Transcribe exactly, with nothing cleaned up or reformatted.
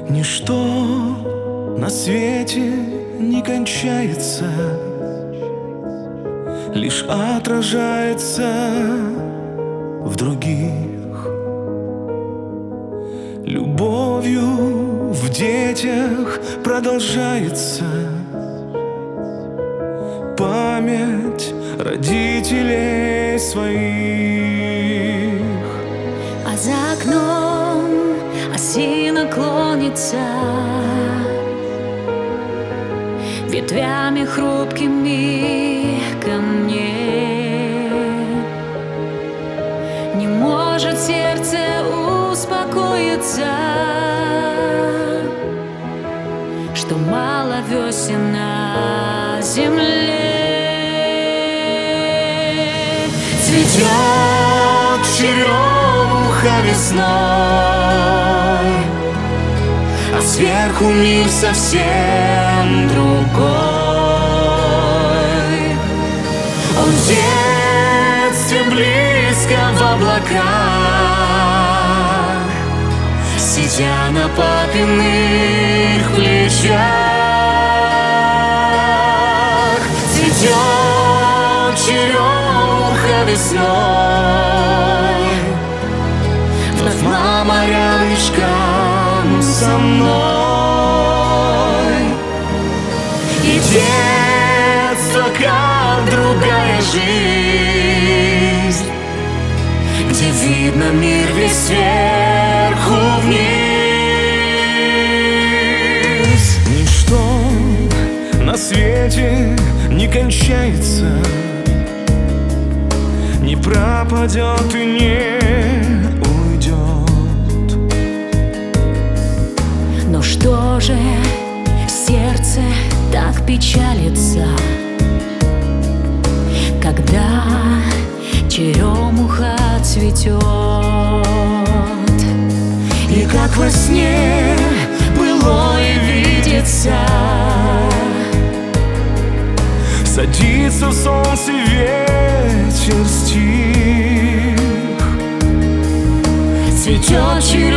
Ничто на свете не кончается, лишь отражается в других. Любовью в детях продолжается память родителей своих. А за окном осина клонится, ветвями хрупкими ко мне. Не может сердце успокоиться, что мало весен на земле. Цветет черемуха весной, а сверху мир совсем другой. Он в детстве близко в облаках, сидя на папиных плечах. Цветет черемуха весной, вновь мама рядышком со мной. И детство, как другая жизнь, где видно мир весь сверху вниз. Ничто на свете не кончается, не пропадет и не уйдет. Но что же сердце так печалится, когда черемуха цветет? И как во сне былое видится, садится солнце, вечер стих. Цветет